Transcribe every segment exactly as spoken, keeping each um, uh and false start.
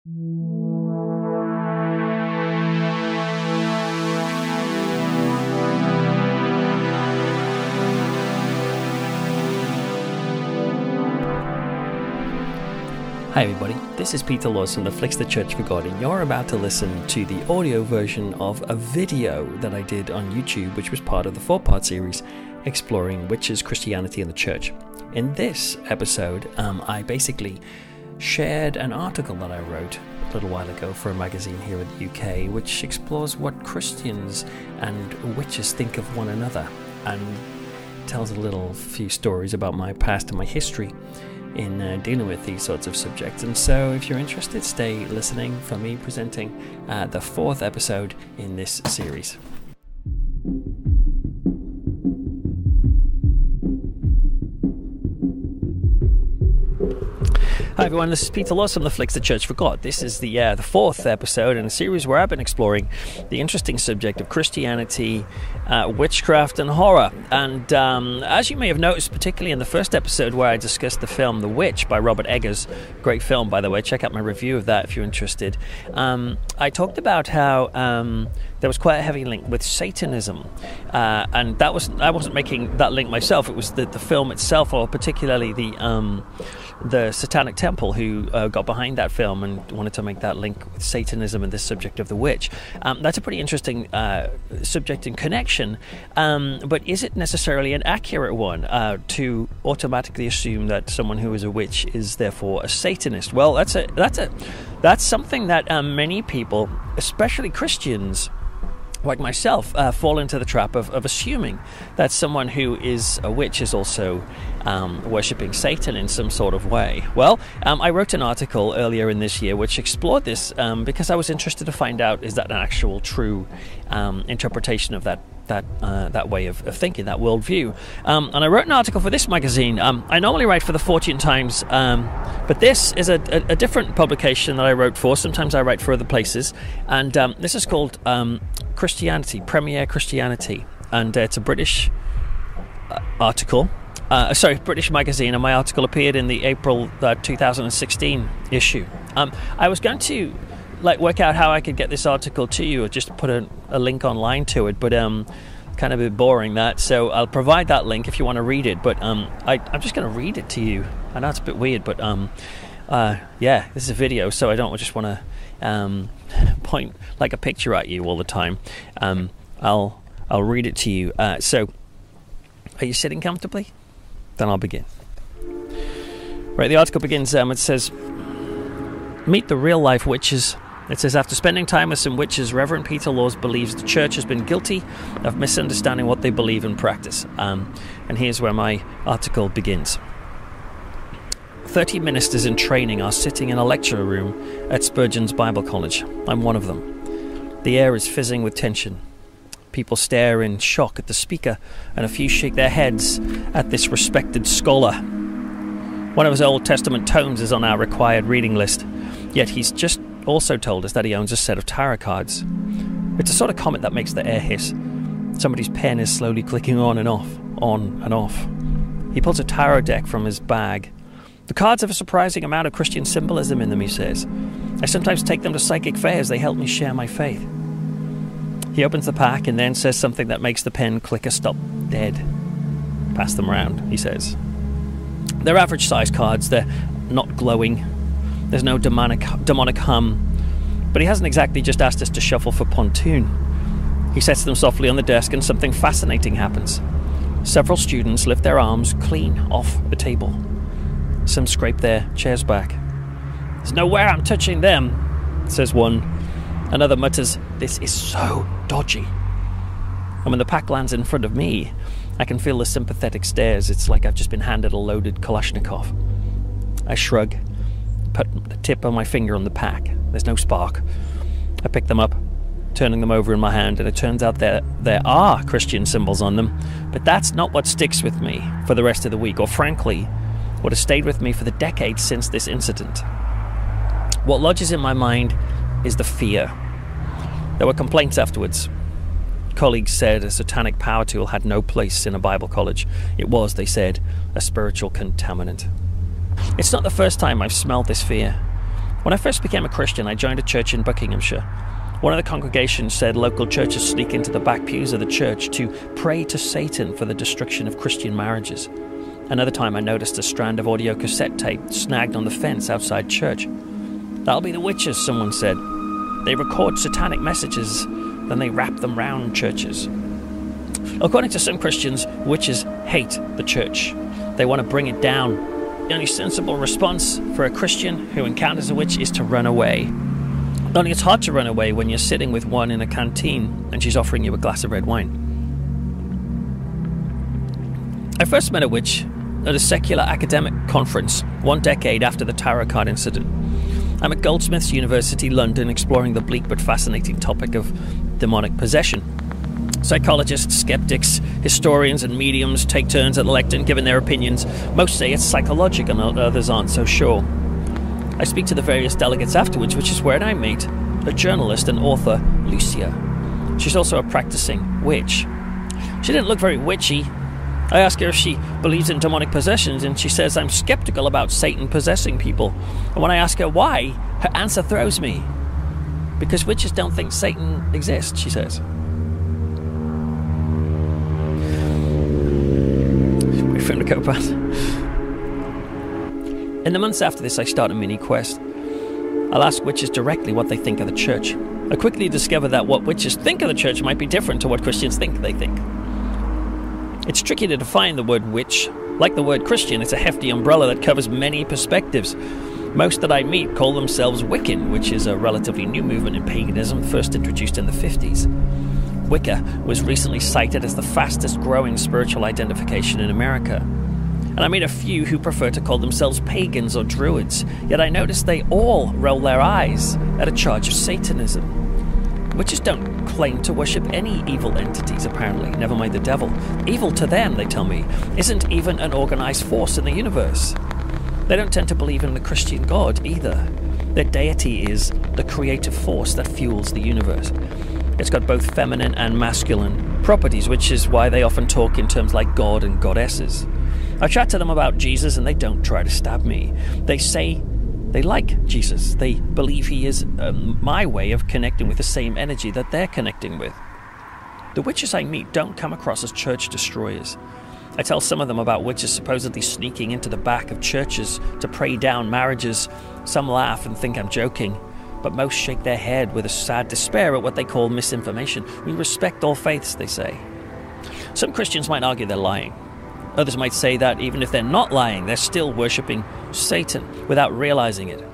Hi everybody, this is Peter Lawson of Flicks the Church for God, and you're about to listen to the audio version of a video that I did on YouTube, which was part of the four-part series exploring witches, Christianity, and the church. In this episode, um, I basically shared an article that I wrote a little while ago for a magazine here in the U K, which explores what Christians and witches think of one another, and tells a little few stories about my past and my history in uh, dealing with these sorts of subjects. And so if you're interested, stay listening for me presenting uh, the fourth episode in this series. Hi everyone, this is Peter Lawson, the Flicks the Church for God. This is the uh, the fourth episode in a series where I've been exploring the interesting subject of Christianity, uh, witchcraft and horror. And um, as you may have noticed, particularly in the first episode where I discussed the film The Witch by Robert Eggers, great film by the way, check out my review of that if you're interested, um, I talked about how um, there was quite a heavy link with Satanism, uh, and that was I wasn't making that link myself, it was the, the film itself, or particularly the um, the Satanic Temple, who uh, got behind that film and wanted to make that link with Satanism and this subject of the witch. Um, that's a pretty interesting uh, subject and connection, um, but is it necessarily an accurate one uh, to automatically assume that someone who is a witch is therefore a Satanist? Well, that's a that's a that's something that um, many people, especially Christians like myself, uh, fall into the trap of, of assuming that someone who is a witch is also um, worshipping Satan in some sort of way. Well, um, I wrote an article earlier in this year which explored this um, because I was interested to find out, is that an actual true um, interpretation of that that uh, that way of, of thinking, that worldview. Um, and I wrote an article for this magazine. Um, I normally write for the Fortune Times, um, but this is a, a, a different publication that I wrote for. Sometimes I write for other places, and um, this is called um, Christianity, Premier Christianity, and uh, it's a British uh, article. Uh, sorry, British magazine, and my article appeared in the April uh, two thousand sixteen issue. Um, I was going to like work out how I could get this article to you, or just put a, a link online to it, but um, kind of a bit boring that. So I'll provide that link if you want to read it. But um, I, I'm just going to read it to you. I know it's a bit weird, but um, uh, yeah, this is a video, so I don't just want to um, point like a picture at you all the time. Um, I'll I'll read it to you. Uh, so, are you sitting comfortably? Then I'll begin. Right, the article begins. Um, it says, "Meet the real life witches." It says, after spending time with some witches, Reverend Peter Laws believes the church has been guilty of misunderstanding what they believe and practice. Um, and here's where my article begins. Thirty ministers in training are sitting in a lecture room at Spurgeon's Bible College. I'm one of them. The air is fizzing with tension. People stare in shock at the speaker, and a few shake their heads at this respected scholar. One of his Old Testament tomes is on our required reading list, yet he's just also told us that he owns a set of tarot cards. It's a sort of comment that makes the air hiss. Somebody's pen is slowly clicking on and off, on and off. He pulls a tarot deck from his bag. The cards have a surprising amount of Christian symbolism in them, he says. I sometimes take them to psychic fairs. They help me share my faith. He opens the pack and then says something that makes the pen clicker stop dead. Pass them around, he says. They're average size cards. They're not glowing. There's no demonic, demonic hum. But he hasn't exactly just asked us to shuffle for pontoon. He sets them softly on the desk and something fascinating happens. Several students lift their arms clean off the table. Some scrape their chairs back. There's no way I'm touching them, says one. Another mutters, this is so dodgy. And when the pack lands in front of me, I can feel the sympathetic stares. It's like I've just been handed a loaded Kalashnikov. I shrug, put the tip of my finger on the pack. There's no spark. I pick them up, turning them over in my hand, and it turns out there, there are Christian symbols on them, but that's not what sticks with me for the rest of the week, or frankly, what has stayed with me for the decades since this incident. What lodges in my mind is the fear. There were complaints afterwards. Colleagues said a satanic power tool had no place in a Bible college. It was, they said, a spiritual contaminant. It's not the first time I've smelled this fear. When I first became a Christian, I joined a church in Buckinghamshire. One of the congregations said local churches sneak into the back pews of the church to pray to Satan for the destruction of Christian marriages. Another time I noticed a strand of audio cassette tape snagged on the fence outside church. That'll be the witches, someone said. They record satanic messages, then they wrap them round churches. According to some Christians, witches hate the church. They want to bring it down. The only sensible response for a Christian who encounters a witch is to run away. Only it's hard to run away when you're sitting with one in a canteen and she's offering you a glass of red wine. I first met a witch at a secular academic conference one decade after the tarot card incident. I'm at Goldsmiths University, London, exploring the bleak but fascinating topic of demonic possession. Psychologists, skeptics, historians and mediums take turns at the lectern giving their opinions. Most say it's psychological and others aren't so sure. I speak to the various delegates afterwards, which is where I meet a journalist and author, Lucia. She's also a practicing witch. She didn't look very witchy. I ask her if she believes in demonic possessions, and she says I'm skeptical about Satan possessing people. And when I ask her why, her answer throws me. Because witches don't think Satan exists, she says. Wait for him to go past. In the months after this, I start a mini quest. I'll ask witches directly what they think of the church. I quickly discover that what witches think of the church might be different to what Christians think they think. It's tricky to define the word witch. Like the word Christian, it's a hefty umbrella that covers many perspectives. Most that I meet call themselves Wiccan, which is a relatively new movement in paganism, first introduced in the fifties. Wicca was recently cited as the fastest growing spiritual identification in America. And I meet a few who prefer to call themselves pagans or druids, yet I notice they all roll their eyes at a charge of Satanism. Witches don't claim to worship any evil entities, apparently, never mind the devil. Evil to them, they tell me, isn't even an organized force in the universe. They don't tend to believe in the Christian God either. Their deity is the creative force that fuels the universe. It's got both feminine and masculine properties, which is why they often talk in terms like God and goddesses. I chat to them about Jesus and they don't try to stab me. They say they like Jesus. They believe he is um, my way of connecting with the same energy that they're connecting with. The witches I meet don't come across as church destroyers. I tell some of them about witches supposedly sneaking into the back of churches to pray down marriages. Some laugh and think I'm joking, but most shake their head with a sad despair at what they call misinformation. We respect all faiths, they say. Some Christians might argue they're lying. Others might say that even if they're not lying, they're still worshipping Satan without realizing it.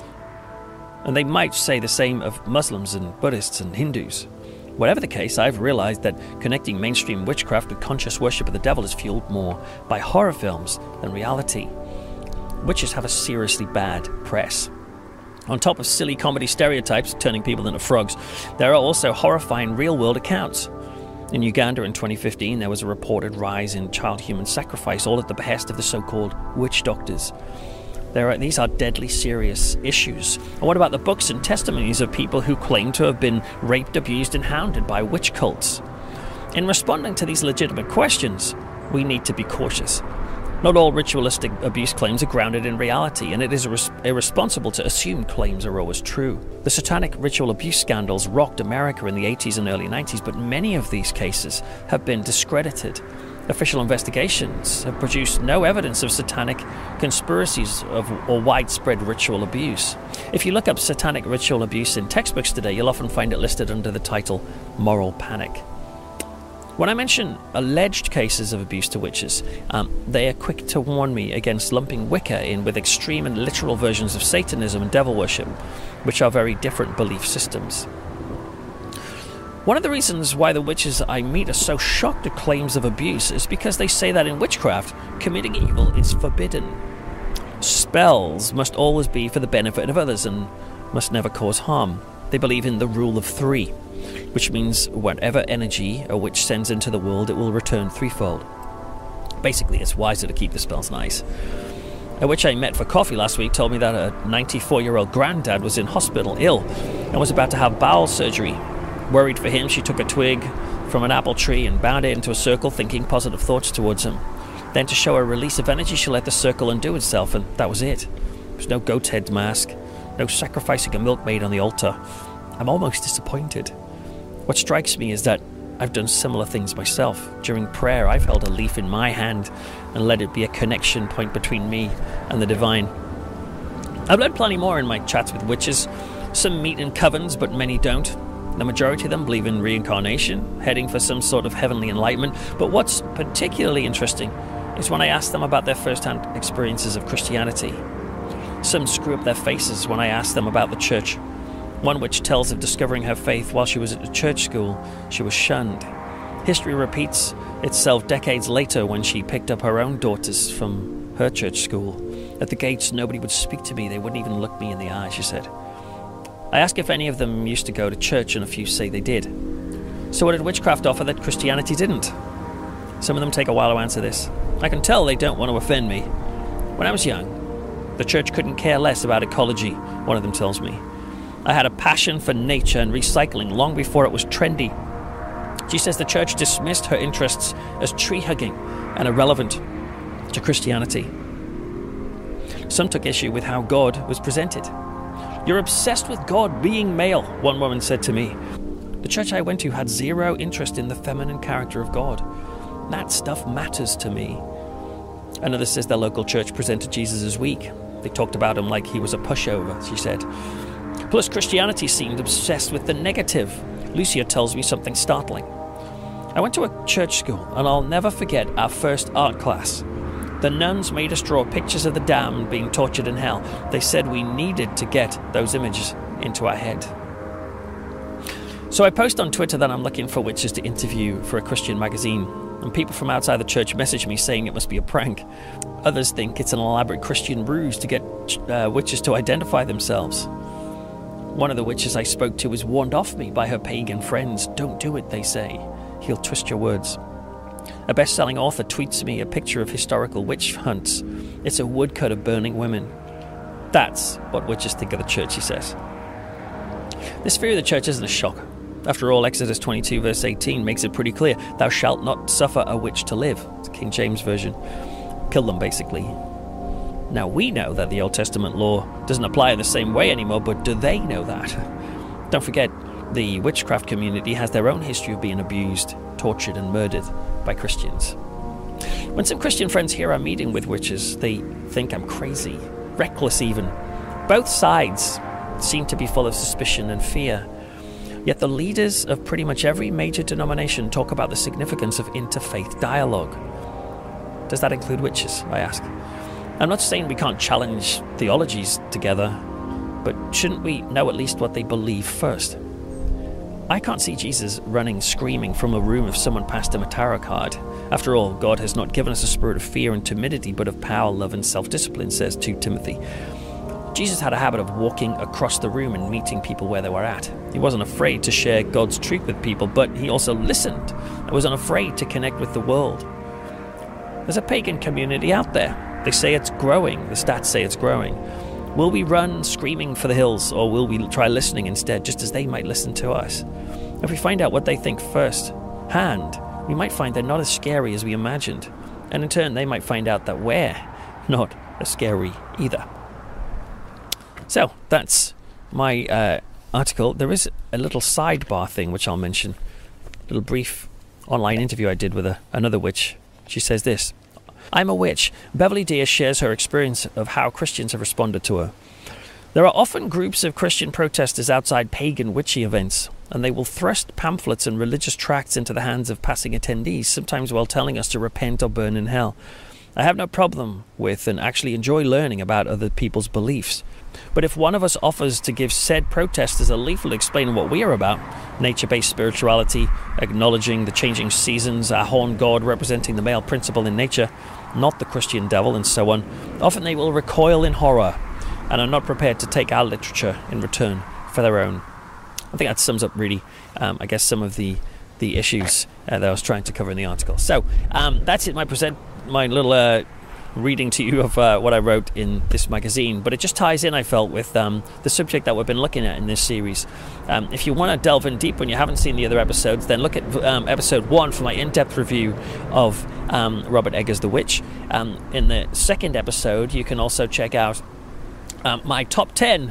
And they might say the same of Muslims and Buddhists and Hindus. Whatever the case, I've realized that connecting mainstream witchcraft with conscious worship of the devil is fueled more by horror films than reality. Witches have a seriously bad press. On top of silly comedy stereotypes turning people into frogs, there are also horrifying real-world accounts. In Uganda in twenty fifteen, there was a reported rise in child human sacrifice, all at the behest of the so-called witch doctors. There are, these are deadly serious issues. And what about the books and testimonies of people who claim to have been raped, abused, and hounded by witch cults? In responding to these legitimate questions, we need to be cautious. Not all ritualistic abuse claims are grounded in reality, and it is irres- irresponsible to assume claims are always true. The satanic ritual abuse scandals rocked America in the eighties and early nineties, but many of these cases have been discredited. Official investigations have produced no evidence of satanic conspiracies of, or widespread ritual abuse. If you look up satanic ritual abuse in textbooks today, you'll often find it listed under the title Moral Panic. When I mention alleged cases of abuse to witches, um, they are quick to warn me against lumping Wicca in with extreme and literal versions of Satanism and devil worship, which are very different belief systems. One of the reasons why the witches I meet are so shocked at claims of abuse is because they say that in witchcraft, committing evil is forbidden. Spells must always be for the benefit of others and must never cause harm. They believe in the rule of three, which means whatever energy a witch sends into the world, it will return threefold. Basically, it's wiser to keep the spells nice. A witch I met for coffee last week told me that a ninety-four-year-old granddad was in hospital ill and was about to have bowel surgery. Worried for him, she took a twig from an apple tree and bound it into a circle, thinking positive thoughts towards him. Then, to show a release of energy, she let the circle undo itself, and that was it. There was no goat's head mask, no sacrificing a milkmaid on the altar. I'm almost disappointed. What strikes me is that I've done similar things myself. During prayer, I've held a leaf in my hand and let it be a connection point between me and the divine. I've learned plenty more in my chats with witches. Some meet in covens, but many don't. The majority of them believe in reincarnation, heading for some sort of heavenly enlightenment. But what's particularly interesting is when I ask them about their first-hand experiences of Christianity. Some screw up their faces when I ask them about the church. One witch tells of discovering her faith while she was at a church school. She was shunned. History repeats itself decades later when she picked up her own daughters from her church school. At the gates, nobody would speak to me. They wouldn't even look me in the eye, she said. I ask if any of them used to go to church, and a few say they did. So what did witchcraft offer that Christianity didn't? Some of them take a while to answer this. I can tell they don't want to offend me. When I was young, the church couldn't care less about ecology, one of them tells me. I had a passion for nature and recycling long before it was trendy. She says the church dismissed her interests as tree-hugging and irrelevant to Christianity. Some took issue with how God was presented. You're obsessed with God being male, one woman said to me. The church I went to had zero interest in the feminine character of God. That stuff matters to me. Another says their local church presented Jesus as weak. They talked about him like he was a pushover, she said. Plus, Christianity seemed obsessed with the negative. Lucia tells me something startling. I went to a church school, and I'll never forget our first art class. The nuns made us draw pictures of the damned being tortured in hell. They said we needed to get those images into our head. So I post on Twitter that I'm looking for witches to interview for a Christian magazine, and people from outside the church message me saying it must be a prank. Others think it's an elaborate Christian ruse to get uh, witches to identify themselves. One of the witches I spoke to was warned off me by her pagan friends. Don't do it, they say. He'll twist your words. A best-selling author tweets me a picture of historical witch hunts. It's a woodcut of burning women. That's what witches think of the church, he says. This fear of the church isn't a shock. After all, Exodus twenty-two verse eighteen makes it pretty clear. Thou shalt not suffer a witch to live. It's the King James Version. Kill them, basically. Now, we know that the Old Testament law doesn't apply in the same way anymore, but do they know that? Don't forget, the witchcraft community has their own history of being abused, tortured, and murdered by Christians. When some Christian friends hear I'm meeting with witches, they think I'm crazy, reckless even. Both sides seem to be full of suspicion and fear. Yet the leaders of pretty much every major denomination talk about the significance of interfaith dialogue. Does that include witches, I ask? I'm not saying we can't challenge theologies together, but shouldn't we know at least what they believe first? I can't see Jesus running screaming from a room if someone passed him a tarot card. After all, God has not given us a spirit of fear and timidity, but of power, love, and self-discipline, says Second Timothy. Jesus had a habit of walking across the room and meeting people where they were at. He wasn't afraid to share God's truth with people, but he also listened and was unafraid to connect with the world. There's a pagan community out there. They say it's growing. The stats say it's growing. Will we run screaming for the hills, or will we try listening instead, just as they might listen to us? If we find out what they think first hand, we might find they're not as scary as we imagined. And in turn, they might find out that we're not as scary either. So, that's my uh, article. There is a little sidebar thing which I'll mention. A little brief online interview I did with a, another witch. She says this. I'm a witch. Beverly Diaz shares her experience of how Christians have responded to her. There are often groups of Christian protesters outside pagan witchy events, and they will thrust pamphlets and religious tracts into the hands of passing attendees, sometimes while telling us to repent or burn in hell. I have no problem with and actually enjoy learning about other people's beliefs. But if one of us offers to give said protesters a leaflet explaining what we are about, nature-based spirituality, acknowledging the changing seasons, our horn god representing the male principle in nature, not the Christian devil, and so on, often they will recoil in horror and are not prepared to take our literature in return for their own. I think that sums up really, um, I guess, some of the, the issues uh, that I was trying to cover in the article. So um, that's it, my present, my little uh, reading to you of uh, what I wrote in this magazine. But it just ties in, I felt, with um, the subject that we've been looking at in this series. Um, if you want to delve in deep and you haven't seen the other episodes, then look at um, episode one for my in-depth review of um, Robert Eggers' The Witch. Um, in the second episode, you can also check out um, my top ten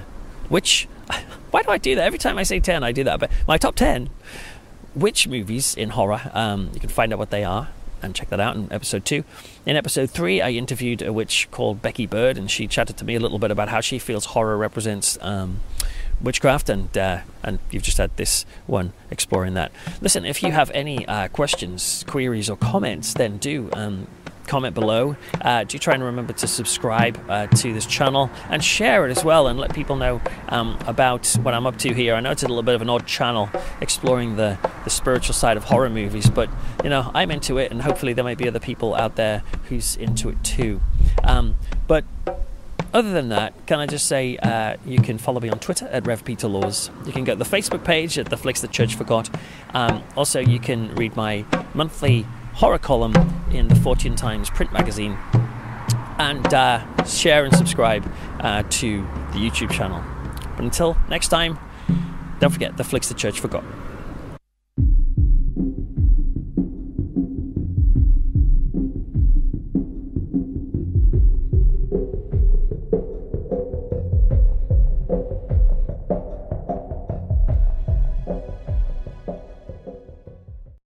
which, why do I do that? Every time I say ten, I do that. But my top ten, which movies in horror, um, you can find out what they are and check that out in episode two. In episode three, I interviewed a witch called Becky Bird, and she chatted to me a little bit about how she feels horror represents um, witchcraft, and uh, and you've just had this one exploring that. Listen, if you have any uh, questions, queries, or comments, then do um, comment below. Uh, do try and remember to subscribe uh, to this channel and share it as well, and let people know um, about what I'm up to here. I know it's a little bit of an odd channel exploring the, the spiritual side of horror movies, but you know, I'm into it, and hopefully there might be other people out there who's into it too. Um, but other than that, can I just say uh, you can follow me on Twitter at Rev Peter Laws. You can go to the Facebook page at The Flicks That Church Forgot. Um, also, you can read my monthly horror column in the Fortune Times print magazine, and uh, share and subscribe uh, to the YouTube channel. But until next time, don't forget The Flicks That Church Forgot.